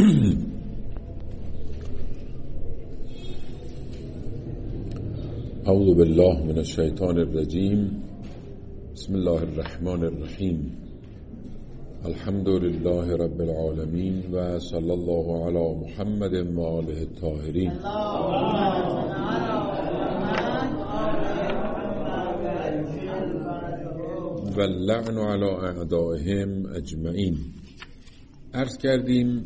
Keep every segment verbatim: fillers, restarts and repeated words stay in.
اعوذ بالله من الشیطان الرجیم. بسم الله الرحمن الرحیم. الحمد لله رب العالمین و صلی الله علی محمد و آله الطاهرین. و اللعن علی اعدائهم اجمعین. عرض کردیم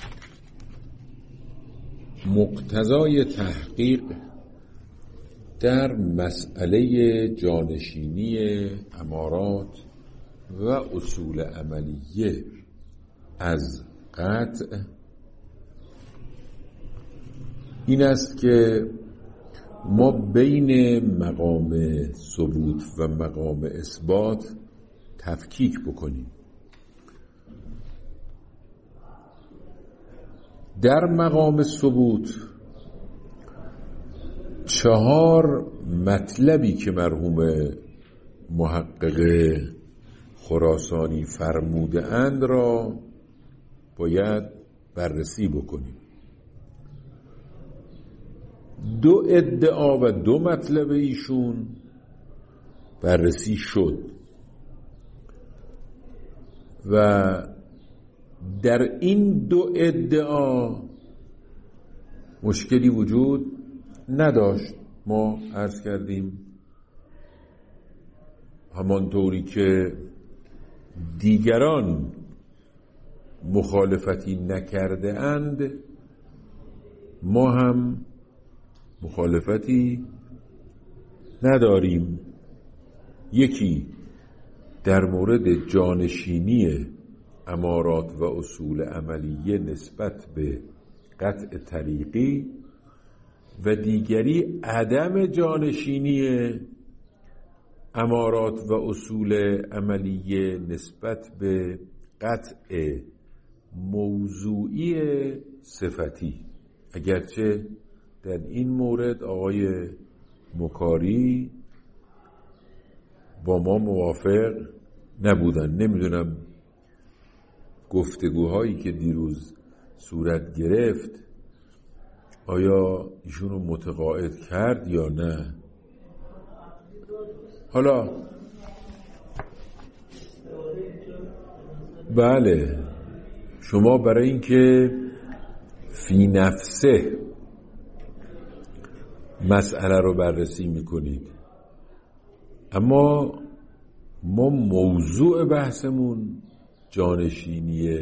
مقتضای تحقیق در مسئله جانشینی امارات و اصول عملیه از قطع این است که ما بین مقام ثبوت و مقام اثبات تفکیک بکنیم. در مقام ثبوت چهار مطلبی که مرحوم محقق خراسانی فرموده اند را باید بررسی بکنیم. دو ادعا و دو مطلب ایشون بررسی شد و در این دو ادعا مشکلی وجود نداشت. ما عرض کردیم همانطوری که دیگران مخالفتی نکرده اند ما هم مخالفتی نداریم. یکی در مورد جانشینی امارات و اصول عملیه نسبت به قطع طریقی و دیگری عدم جانشینی امارات و اصول عملیه نسبت به قطع موضوعی صفتی. اگرچه در این مورد آقای مکاری با ما موافق نبودن. نمیدونم گفتگوهایی که دیروز صورت گرفت آیا ایشون رو متقاعد کرد یا نه. حالا بله، شما برای اینکه فی نفسه مسئله رو بررسی میکنید، اما ما موضوع بحثمون جانشینی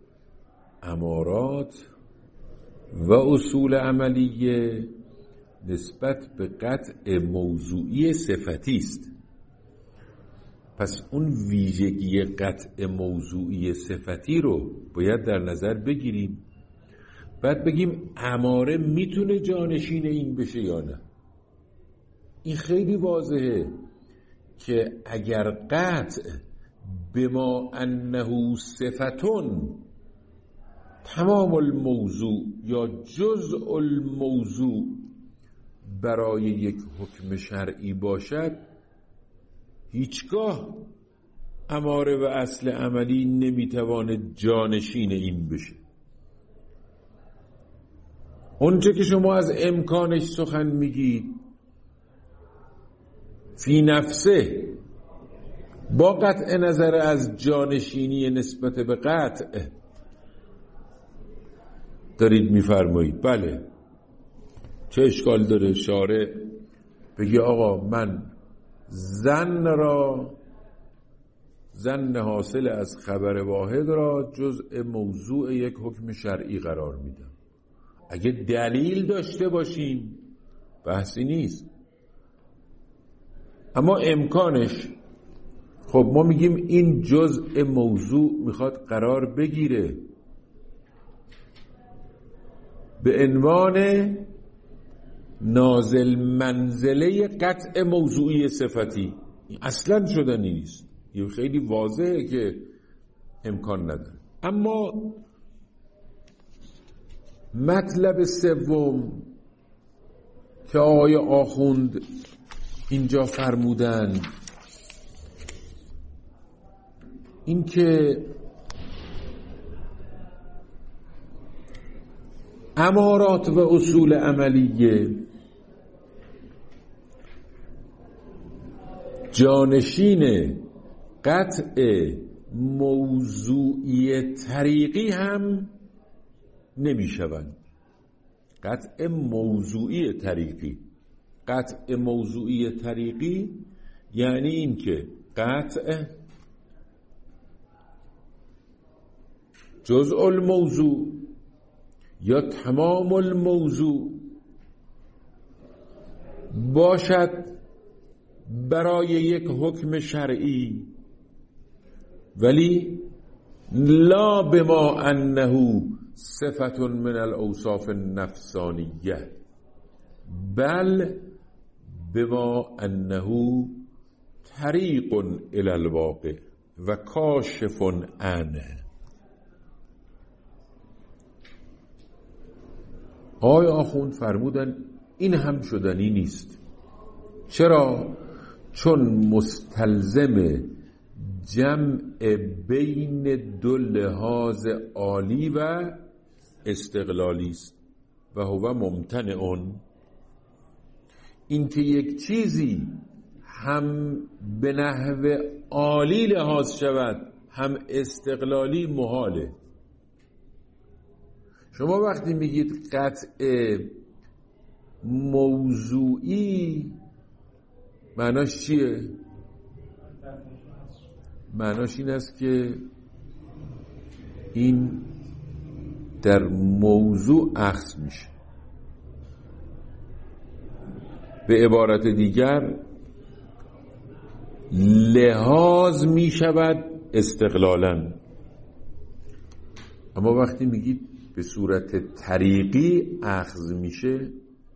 امارات و اصول عملیه نسبت به قطع موضوعی صفتی است. پس اون ویژگی قطع موضوعی صفتی رو باید در نظر بگیریم، بعد بگیم اماره میتونه جانشین این بشه یا نه. این خیلی واضحه که اگر قطع بما انه صفتون تمام الموضوع یا جزء الموضوع برای یک حکم شرعی باشد، هیچگاه اماره و اصل عملی نمیتواند جانشین این بشه. اونچه که شما از امکانش سخن میگید فی نفسه با قطع نظر از جانشینی نسبت به قطع دارید میفرمایید. بله، چه اشکال داره شارع بگی آقا من ظن را ظن حاصل از خبر واحد را جزء موضوع یک حکم شرعی قرار میدم. اگه دلیل داشته باشیم بحثی نیست، اما امکانش، خب ما میگیم این جزء موضوع میخواد قرار بگیره به عنوان نازل منزله قطع موضوعی صفتی. اصلا شدنی نیست. یه خیلی واضحه که امکان نداره. اما مطلب سوم که آقای آخوند اینجا فرمودن این که امارات و اصول عملیه جانشین قطع موضوعی طریقی هم نمی شوند. قطع موضوعی طریقی قطع موضوعی طریقی یعنی این که قطع جزء الموضوع یا تمام الموضوع باشد برای یک حکم شرعی، ولی لا بما انه صفت من الاوصاف النفسانیه، بل بما انه طریق الی الواقع و کاشف عنه. آقای آخوند فرمودن این هم شدنی نیست. چرا؟ چون مستلزم جمع بین دو لحاظ عالی و استقلالی است و هو ممتنع. این که یک چیزی هم به نحو عالی لحاظ شود هم استقلالی محاله. شما وقتی میگید قطع موضوعی معناش چیه؟ معناش این است که این در موضوع اخذ میشه. به عبارت دیگر لحاظ میشود استقلالاً. اما وقتی میگید به صورت طریقی اخذ میشه،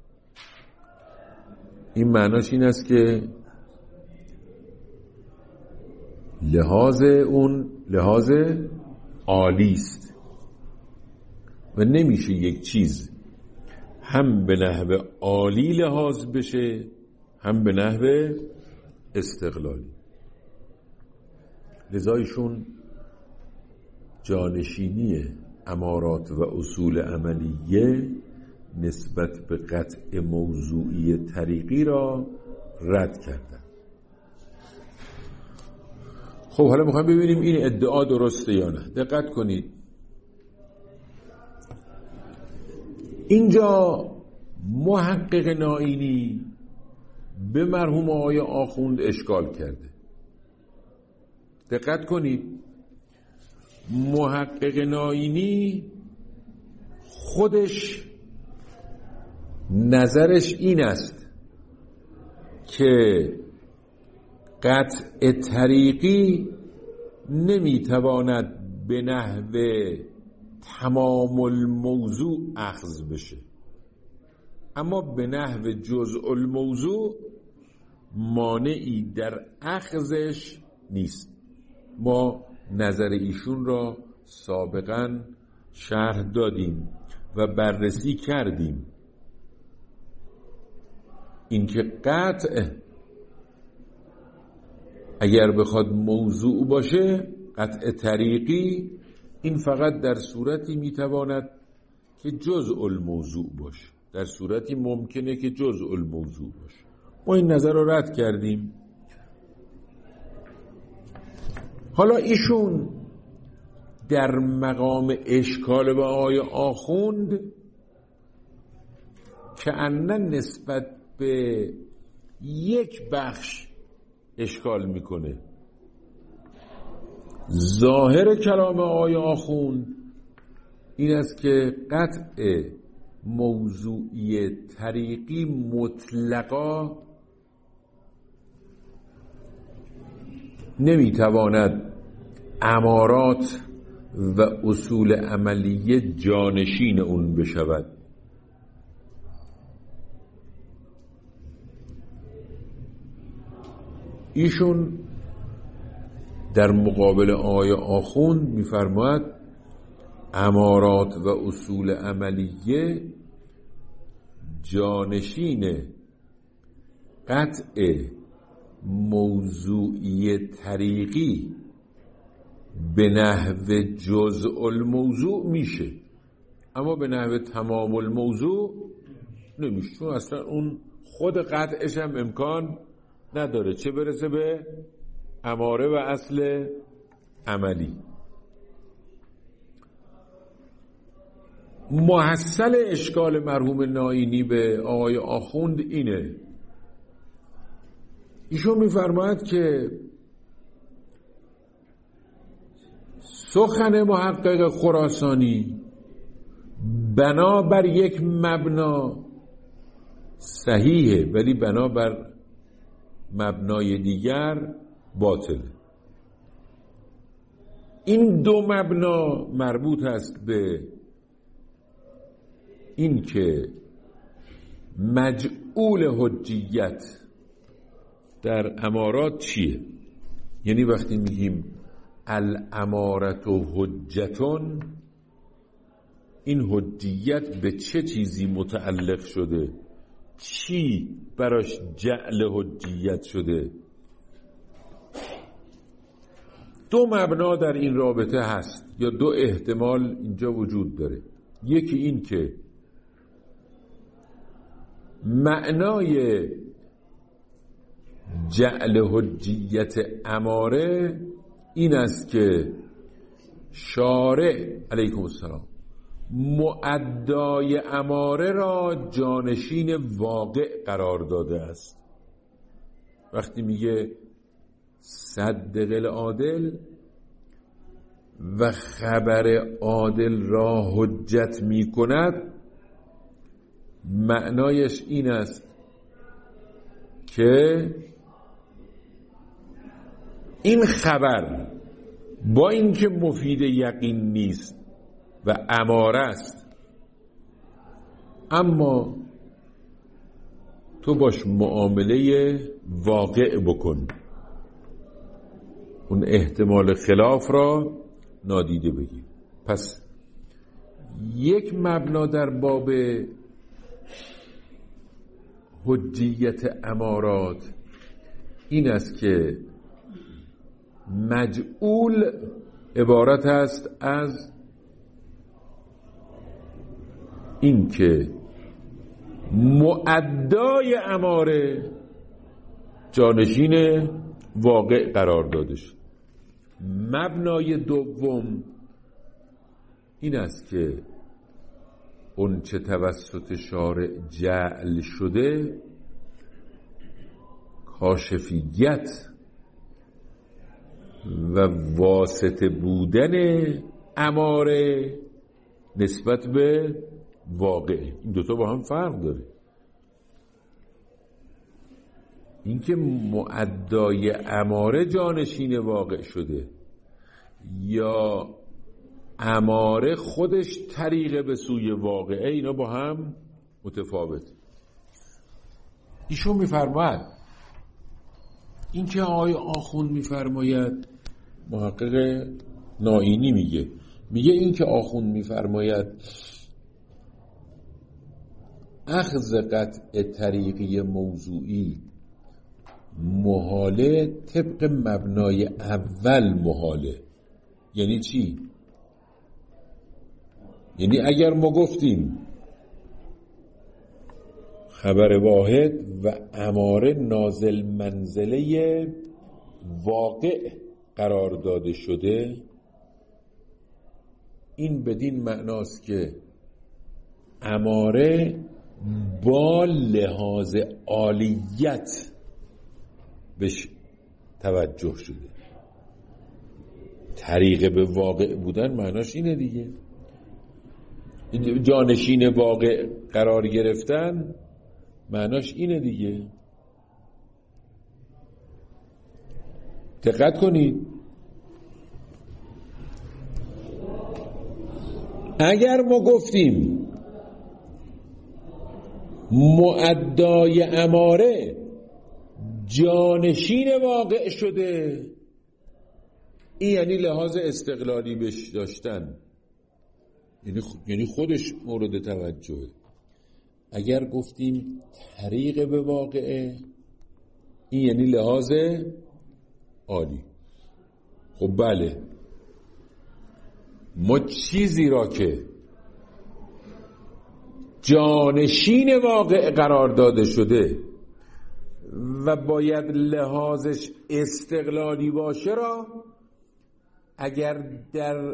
این معناش این است که لحاظ اون لحاظ عالی است و نمیشه یک چیز هم به نحو عالی لحاظ بشه هم به نحو استقلالی. لذایشون جانشینی امارات و اصول عملیه نسبت به قطع موضوعی طریقی را رد کردن. خب حالا میخوایم ببینیم این ادعا درسته یا نه. دقت کنید، اینجا محقق نائینی به مرحوم آقای آخوند اشکال کرده. دقت کنید، محقق نائینی خودش نظرش این است که قطع طریقی نمیتواند به نحو تمام الموضوع اخذ بشه، اما به نحو جزء الموضوع مانعی در اخذش نیست. ما نظر ایشون را سابقا شرح دادیم و بررسی کردیم. اینکه قطع اگر بخواد موضوع باشه، قطع طریقی، این فقط در صورتی میتواند که جزء الموضوع باشه، در صورتی ممکنه که جزء الموضوع باشه. ما این نظر رو رد کردیم. حالا ایشون در مقام اشکال به آقای آخوند که انا نسبت به یک بخش اشکال میکنه. ظاهر کلام آقای آخوند این است که قطع موضوعی طریقی مطلقا نمیتواند امارات و اصول عملیه جانشین اون بشود. ایشون در مقابل آقای آخوند می‌فرماید امارات و اصول عملیه جانشین قطع موضوعی طریقی به نحو جزء الموضوع میشه، اما به نحو تمام الموضوع نمیشه، چون اصلا اون خود قطعش هم امکان نداره، چه برسه به اماره و اصل عملی. محصل اشکال مرحوم نائینی به آقای آخوند اینه، ایشون میفرماید که سخن محقق خراسانی بنابر یک مبنا صحیحه ولی بنابر مبنای دیگر باطل. این دو مبنا مربوط است به این که مجعول حجیت در امارات چیه، یعنی وقتی میگیم الامارت و حجتون، این حجیت به چه چیزی متعلق شده، چی براش جعل حجیت شده. دو مبنا در این رابطه هست یا دو احتمال اینجا وجود داره. یکی این که معنای جعل حجیت اماره این است که شارع علیکم السلام مؤدای اماره را جانشین واقع قرار داده است. وقتی میگه صدق العادل و خبر عادل را حجت میکند، معنایش این است که این خبر با اینکه مفید یقین نیست و اماره است، اما تو باش معامله واقع بکن، اون احتمال خلاف را نادیده بگیر. پس یک مبنا در باب حجیت امارات این است که مجعول عبارت است از این که مؤدای اماره جانشین واقع قرار داده شد. مبنای دوم این است که اون چه توسط شارع جعل شده کاشفیت و واسطه بودن اماره نسبت به واقع، این دوتا با هم فرق داره. اینکه مؤدای اماره جانشین واقع شده یا اماره خودش طریق به سوی واقعه، اینا با هم متفاوت. ایشون میفرماید اینکه آقای آخوند میفرماید، محقق نائینی میگه میگه اینکه آخوند میفرماید اخذ قطع طریقی موضوعی محاله طبق مبنای اول محاله، یعنی چی؟ یعنی اگر ما گفتیم خبر واحد و اماره نازل منزله واقع قرار داده شده، این بدین معناست که اماره با لحاظ عالیت بهش توجه شده. طریق به واقع بودن معناش اینه دیگه، جانشین واقع قرار گرفتن معناش اینه دیگه. دقت کنید، اگر ما گفتیم مؤدای اماره جانشین واقع شده، این یعنی لحاظ استقلالی بهش داشتن، یعنی خودش مورد توجهه. اگر گفتیم طریق به واقعه، این یعنی لحاظ عالی. خب بله، ما چیزی را که جانشین واقع قرار داده شده و باید لحاظش استقلالی باشه را اگر در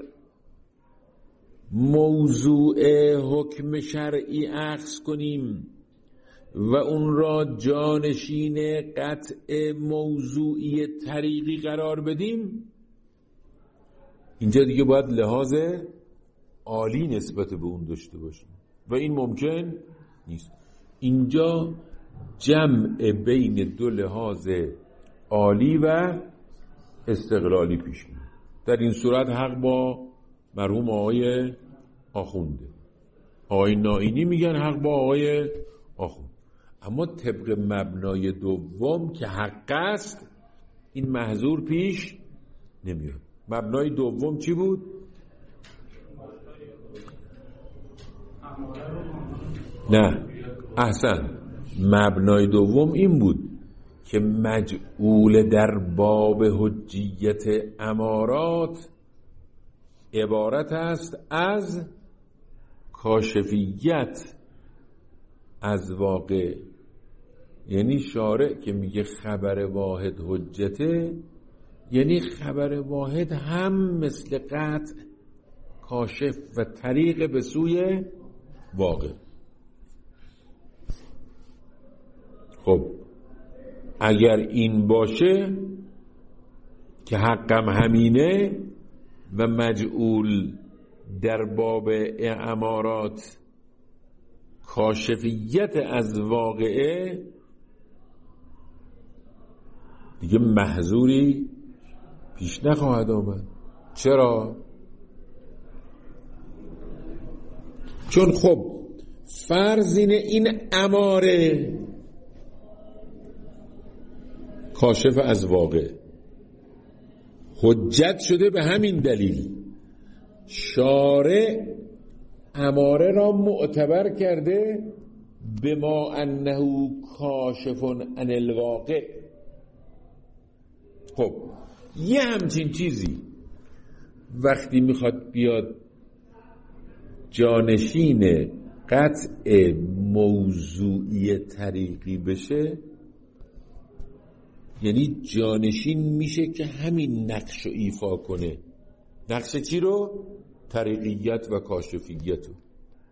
موضوع حکم شرعی اخذ کنیم و اون را جانشین قطع موضوعی طریقی قرار بدیم، اینجا دیگه باید لحاظ عالی نسبت به اون داشته باشیم و این ممکن نیست. اینجا جمع بین دو لحاظ عالی و استقلالی پیش میاد. در این صورت حق با مرحوم آقای آخونده، آقای نائینی میگن حق با آقای آخوند. اما طبق مبنای دوم که حق است این محظور پیش نمیاد. مبنای دوم چی بود؟ نه احسن، مبنای دوم این بود که مجعول در باب حجیت امارات عبارت است از کاشفیت از واقع. یعنی شارع که میگه خبر واحد حجته، یعنی خبر واحد هم مثل قطع کاشف و طریق به سوی واقع. خب اگر این باشه که حقم همینه و مجعول در باب امارات کاشفیت از واقعه، دیگه محظوری پیش نخواهد آمد. چرا؟ چون خب فرض اینه این اماره کاشف از واقع حجت شده، به همین دلیل شارع اماره را معتبر کرده بما انه کاشف عن الواقع. خب یه همچین چیزی وقتی میخواد بیاد جانشین قطع موضوعی طریقی بشه، یعنی جانشین میشه که همین نقش رو ایفا کنه. نقش چی رو؟ طریقیت و کاشفیت رو.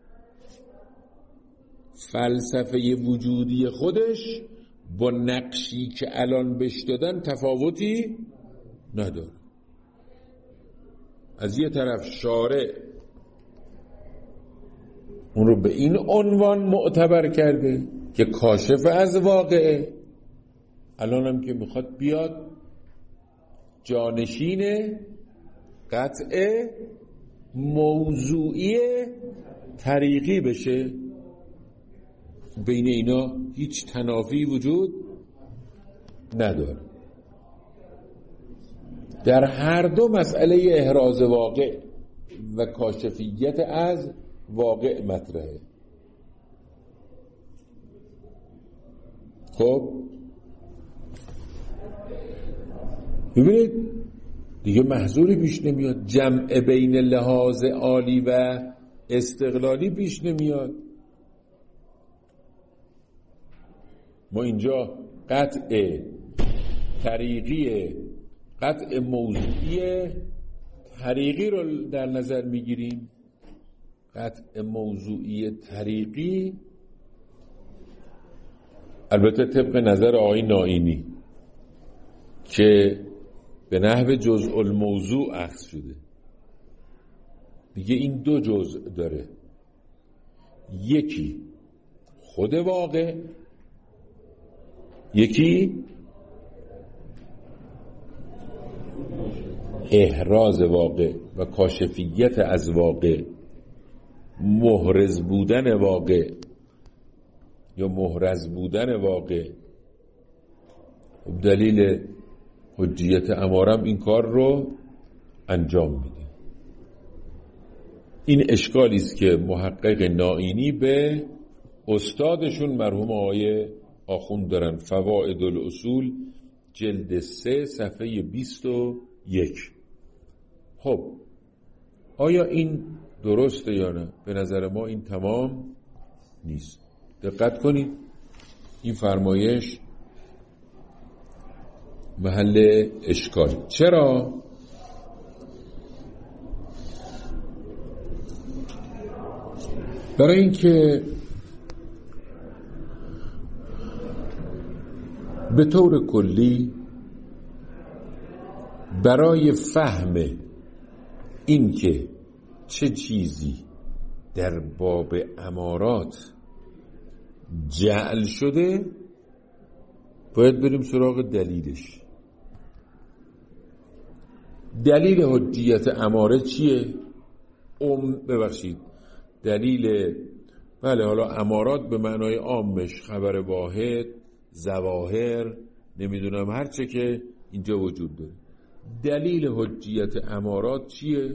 فلسفه وجودی خودش با نقشی که الان بهش دادن تفاوتی نداره. از یه طرف شارع اون رو به این عنوان معتبر کرده که کاشف از واقعه، الان هم که میخواد بیاد جانشین قطع موضوعی طریقی بشه. بین اینا هیچ تنافی وجود نداره. در هر دو مسئله احراز واقع و کاشفیت از واقع مطرحه. خب ببینید دیگه محظوری پیش نمیاد، جمع بین لحاظ عالی و استقلالی پیش نمیاد. ما اینجا قطع طریقی قطع موضوعی طریقی رو در نظر میگیریم. قطع موضوعی طریقی البته طبق نظر آقای نائینی که به نحو جزء الموضوع اخذ شده، دیگه این دو جزء داره، یکی خود واقع، یکی احراز واقع و کاشفیت از واقع، محرز بودن واقع یا محرز بودن واقع. دلیل حجیت امارم این کار رو انجام میده. این اشکالی است که محقق نائینی به استادشون مرحوم آقای آخوند دارن. فوائد الاصول جلد سه صفحه بیست و یک. خب آیا این درسته یا نه؟ به نظر ما این تمام نیست. دقت کنید این فرمایش محل اشکال. چرا؟ برای اینکه به طور کلی برای فهم این که چه چیزی در باب امارات جعل شده باید بریم سراغ دلیلش. دلیل حجیت اماره چیه؟ ام ببخشید دلیل بله حالا امارات به معنای عامش خبر واحد، ظواهر، نمیدونم هر چه که اینجا وجود داره. دلیل حجیت امارات چیه؟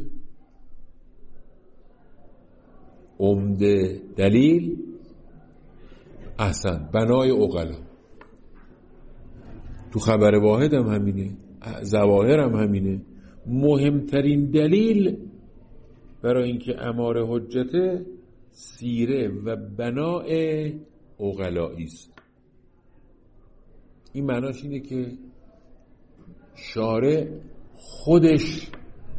عمده دلیل احسن بنای عقلا. تو خبر واحد هم همینه، ظواهر هم همینه. مهمترین دلیل برای اینکه اماره حجته سیره و بناء عقلایی است. این معناش اینه که شارع خودش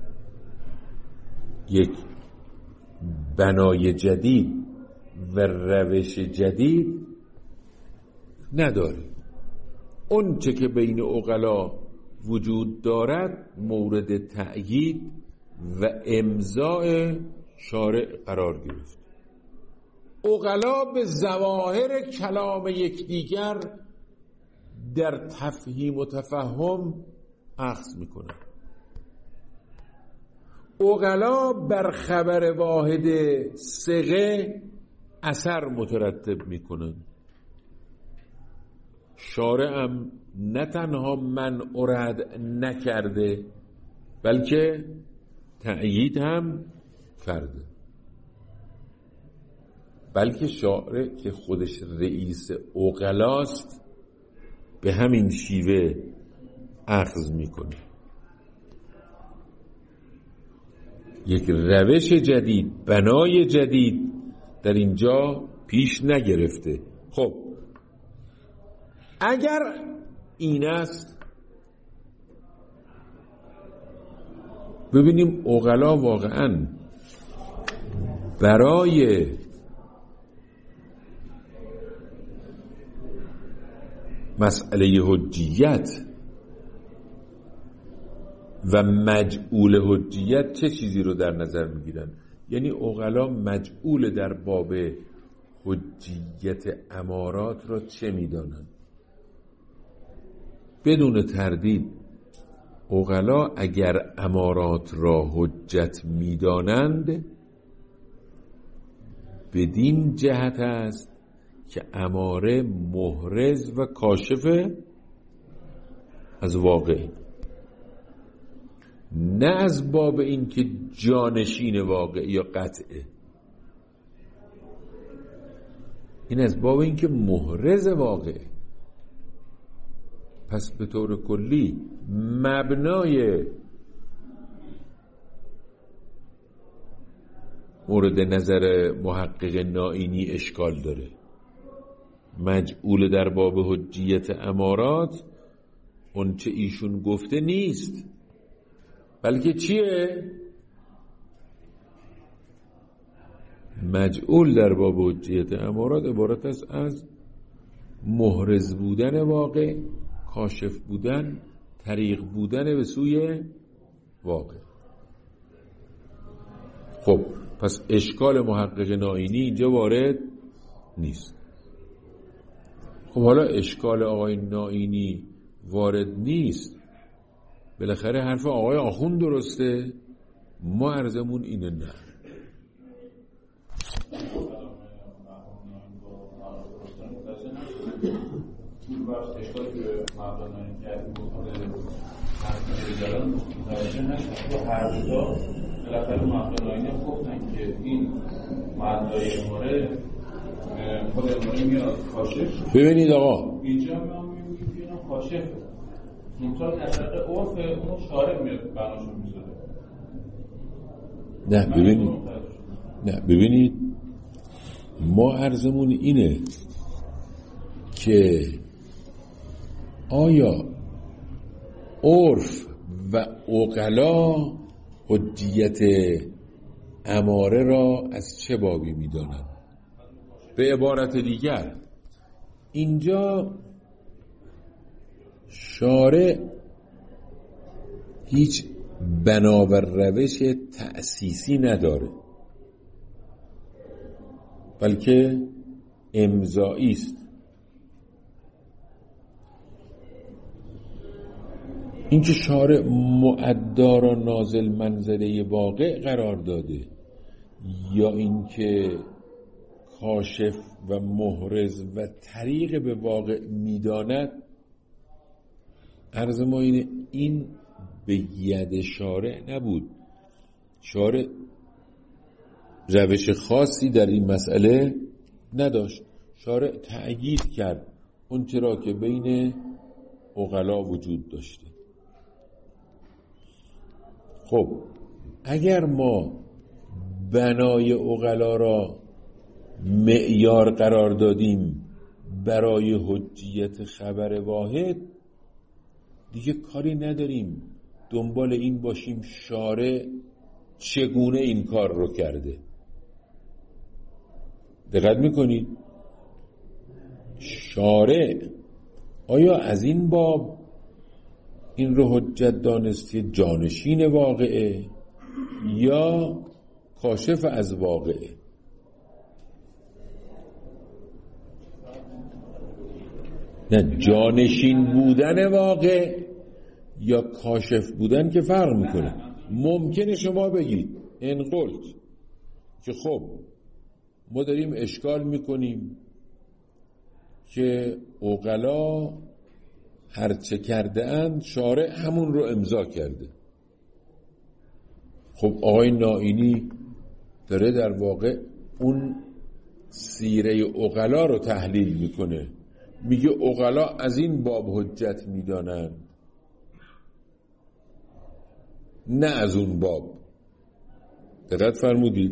یک بنای جدید و روش جدید نداره. اون چه که بین عقلا وجود دارد مورد تأیید و امضاء شارع قرار گرفت. عقلا به ظواهر کلام یکدیگر در تفهیم و تفهم اخذ میکنن. عقلا بر خبر واحد صیغه اثر مترتب میکنن. شارع هم نه تنها منع رد نکرده بلکه تأیید هم کرده. بلکه شارع که خودش رئیس عقلاست به همین شیوه اخذ میکنه. یک روش جدید، بنای جدید در اینجا پیش نگرفته. خب اگر این است ببینیم عقلا واقعاً برای مسئله حجیت و مجعول حجیت چه چیزی رو در نظر میگیرن. یعنی عقلا مجعول در باب حجیت امارات را چه میدانن؟ بدون تردید عقلا اگر امارات را حجت میدانند بدین جهت است که اماره محرز و کاشف از واقع، نه از باب این که جانشین واقع یا قطعه. این از باب این که محرز واقع. پس به طور کلی مبنای مورد نظر محقق نائینی اشکال داره. مجعول در باب حجیت امارات اون چه ایشون گفته نیست بلکه چیه؟ مجعول در باب حجیت امارات عبارت است از محرز بودن واقع، کاشف بودن، طریق بودن به سوی واقع. خب پس اشکال محقق نائینی اینجا وارد نیست. خب حالا اشکال آقای نائینی وارد نیست، بالاخره حرف آقای آخوند درسته، ما عرضمون اینه نه. اشکالی که مردانانی کردیم هر دوتا بالاخره مردانانی هم گفتن که این مردای اماره خود اماره میاد کاشف. ببینید آقا اینجا هم میگیم که اینا کاشف منطقه نظرق عرف اون شارع میاد بناشون میذاره. نه ببینید نه ببینید ما عرضمون اینه که آیا عرف و عقلا حجیت اماره را از چه بابی می‌دانند؟ به عبارت دیگر اینجا شارع هیچ بنابر روش تأسیسی نداره، بلکه امضایی است. اینکه شارع مؤدا را نازل منزله واقع قرار داده یا اینکه کاشف و محرز و طریق به واقع میداند، عرض ما اینه این به ید شارع نبود. شارع روش خاصی در این مسئله نداشت. شارع تأیید کرد اون چرا که بین عقلا وجود داشته. خب اگر ما بنای عقلا را معیار قرار دادیم برای حجیت خبر واحد، دیگه کاری نداریم دنبال این باشیم شارع چگونه این کار رو کرده. دقت میکنید؟ شارع آیا از این باب این رو حجت دانستی جانشین واقعه یا کاشف از واقعه؟ نه، جانشین بودن واقع یا کاشف بودن که فرق میکنه. ممکنه شما بگید ان قلت که خب ما داریم اشکال میکنیم که عقلا هرچه کرده اند شارع همون رو امضا کرده. خب آقای نائینی داره در واقع اون سیره عقلا رو تحلیل میکنه، میگه عقلا از این باب حجت میدانند نه از اون باب. دقت فرمودید؟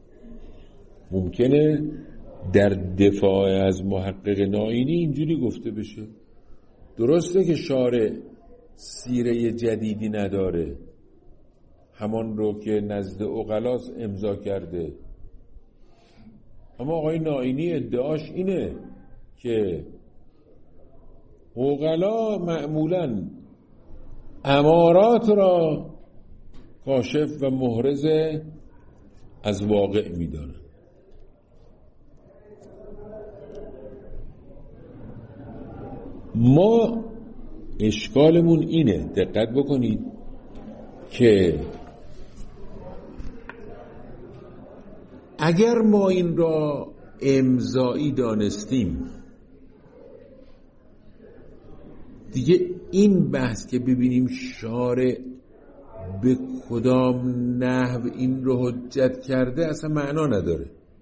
ممکنه در دفاع از محقق نائینی اینجوری گفته بشه درسته که شارع سیره جدیدی نداره، همان رو که نزد عقلاس امضا کرده، اما آقای نائینی ادعاش اینه که عقلا معمولاً امارات را کاشف و محرز از واقع میدانند. ما اشکالمون اینه، دقت بکنید که اگر ما این را امضایی دانستیم، دیگه این بحث که ببینیم شارع به کدام نحو این رو حجت کرده اصلا معنا نداره.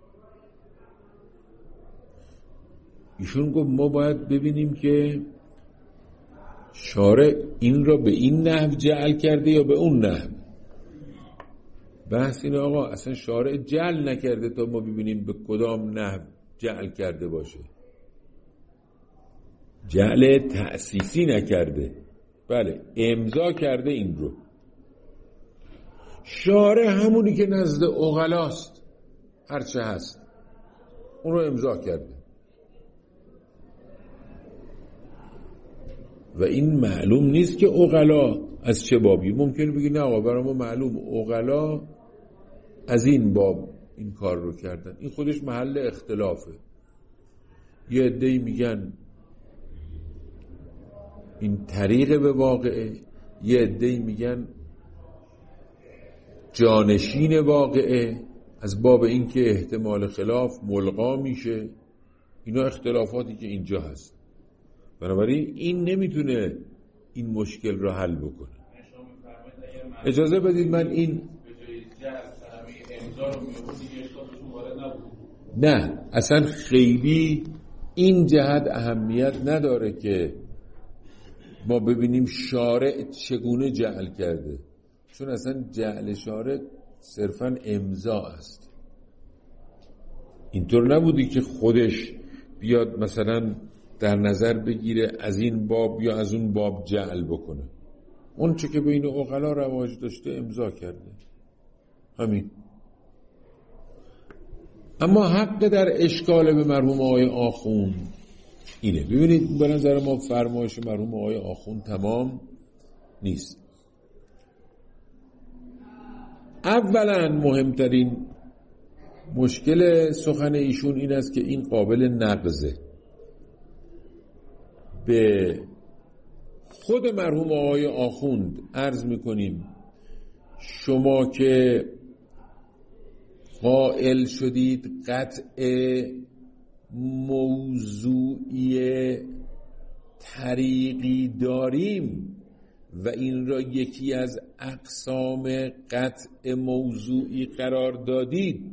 ایشون گفت ما باید ببینیم که شارع این را به این نحو جعل کرده یا به اون نحو. بحث اینه آقا اصلا شارع جعل نکرده تا ما ببینیم به کدام نحو جعل کرده باشه. جعل تأسیسی نکرده، بله امضا کرده این رو. شارع همونی که نزد عقلاست هرچه هست اون رو امضا کرده و این معلوم نیست که عقلا از چه بابی. ممکنه بگی نه آقا برای ما معلوم عقلا از این باب این کار رو کردن. این خودش محل اختلافه. یه عده‌ای میگن این طریق به واقعه، یه عده‌ای میگن جانشین واقعه از باب اینکه احتمال خلاف ملغا میشه. اینا اختلافاتی که اینجا هست، بنابراین این نمیتونه این مشکل رو حل بکنه. اجازه بدید من این نه اصلا خیلی این جهت اهمیت نداره که ما ببینیم شارع چگونه جعل کرده، چون اصلا جعل شارع صرفا امضا است. اینطور نبودی که خودش بیاد مثلا در نظر بگیره از این باب یا از اون باب جعل بکنه. اون چه که بین عقلا رواج داشته امضا کرده، همین. اما حق در اشکال به مرحوم آقای آخوند اینه. ببینید به نظر ما فرمایش مرحوم آقای آخوند تمام نیست. اولا مهمترین مشکل سخن ایشون این است که این قابل نقضه. به خود مرحوم آقای آخوند عرض میکنیم شما که قائل شدید قطع موضوعی طریقی داریم و این را یکی از اقسام قطع موضوعی قرار دادید،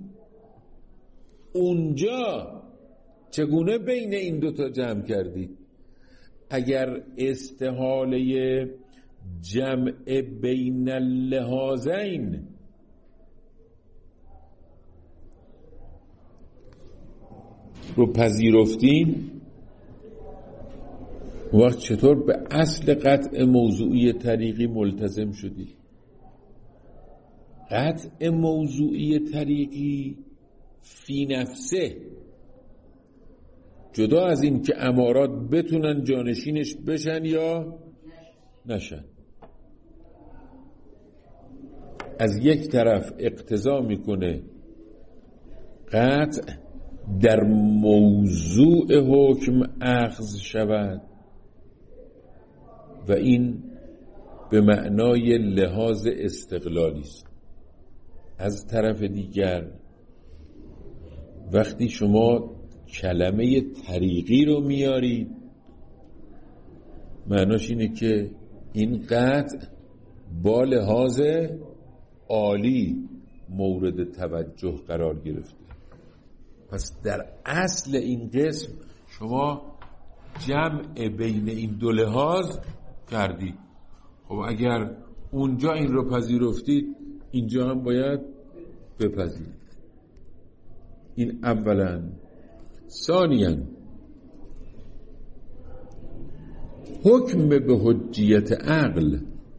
اونجا چگونه بین این دوتا جمع کردید؟ اگر استحاله جمع بین اللحاظین رو پذیرفتین، وقت چطور به اصل قطع موضوعی طریقی ملتزم شدید؟ قطع موضوعی طریقی فی نفسه، جدا از این که امارات بتونن جانشینش بشن یا نشن، از یک طرف اقتضا میکنه قطع در موضوع حکم اخذ شود و این به معنای لحاظ استقلالی است. از طرف دیگر وقتی شما کلمه طریقی رو میارید معناش اینه که این قطع با لحاظ عالی مورد توجه قرار گرفته. پس در اصل این قسم شما جمع بین این دو لحاظ کردید. خب اگر اونجا این رو پذیرفتید اینجا هم باید بپذیرید. این اولا. ثانیاً حکم به حجیت عقل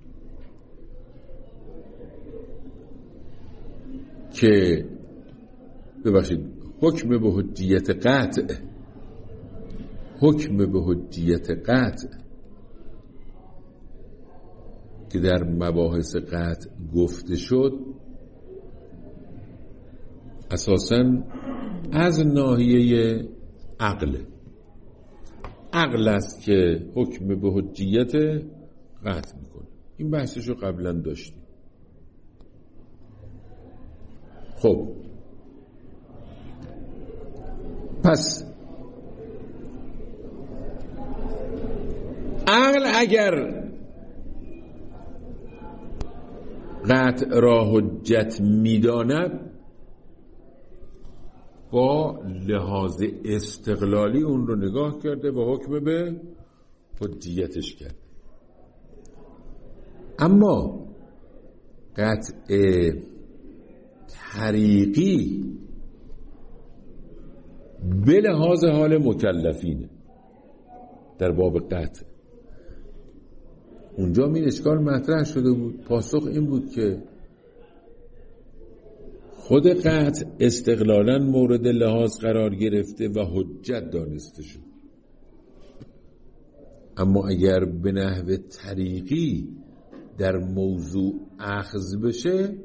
که ببخشید حکم به حجیت قطع حکم به حجیت قطع که در مباحث قطع گفته شد اساساً از ناحیه عقل عقل است که حکم به حجیت قطع میکنه. این بحثشو قبلا داشتیم. خب پس عقل اگر قطع را حجت میداند با لحاظ استقلالی اون رو نگاه کرده و حکم به حجیتش کرده. اما قطع طریقی به لحاظ حال مکلفینه در باب قطع. اونجا این اشکال مطرح شده بود، پاسخ این بود که خود قطع استقلالاً مورد لحاظ قرار گرفته و حجت دانسته شد. اما اگر به نحو طریقی در موضوع اخذ بشه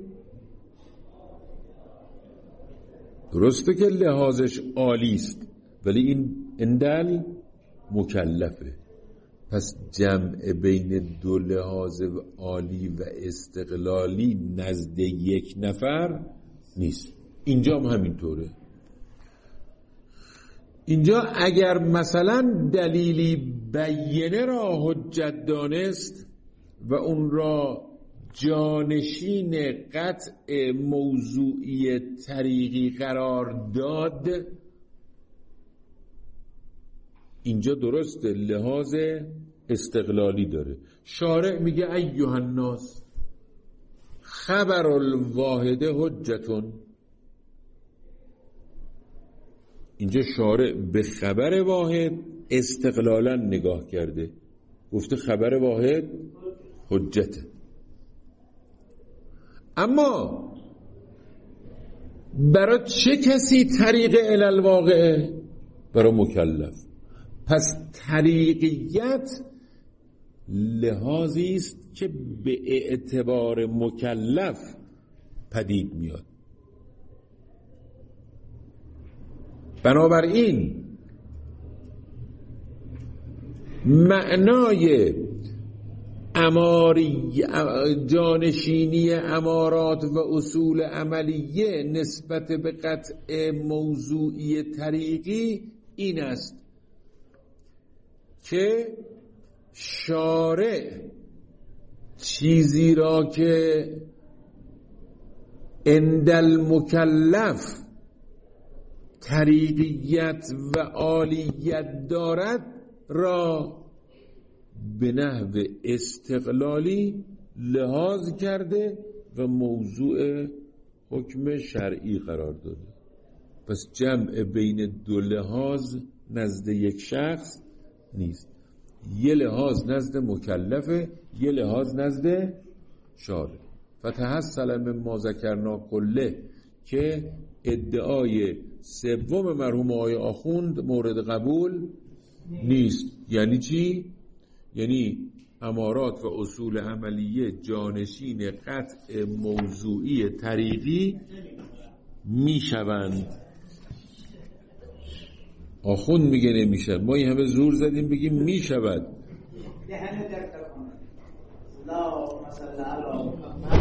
درسته که لحاظش عالی است ولی این اندل مکلفه. پس جمع بین دو لحاظ عالی و استقلالی نزد یک نفر نیست. اینجا هم همینطوره. اینجا اگر مثلا دلیلی بیینه را حجت دانست و اون را جانشین قطع موضوعی طریقی قرار داد، اینجا درست لحاظ استقلالی داره. شارع میگه ایها الناس خبر الواحد حجتون. اینجا شارع به خبر واحد استقلالا نگاه کرده، گفته خبر واحد حجته. اما برای چه کسی طریق الالواقعه؟ برای مکلف. پس طریقیت لحاظی است که به اعتبار مکلف پدید میاد. بنابراین معنای اماری جانشینی امارات و اصول عملیه نسبت به قطع موضوعی طریقی این است که شارع چیزی را که عند المکلف طریقیت و عالیت دارد را به نحو استقلالی لحاظ کرده و موضوع حکم شرعی قرار داده. پس جمع بین دو لحاظ نزد یک شخص نیست، یه لحاظ نزد مکلفه، یه لحاظ نزد شارع. فتحصل من ما ذکرنا کله که ادعای سوم مرحوم آقای آخوند مورد قبول نیست. یعنی چی؟ یعنی امارات و اصول عملیه جانشین قطع موضوعی طریقی میشوند. آخوند میگه نمیشه، ما این همه زور زدیم بگیم میشود.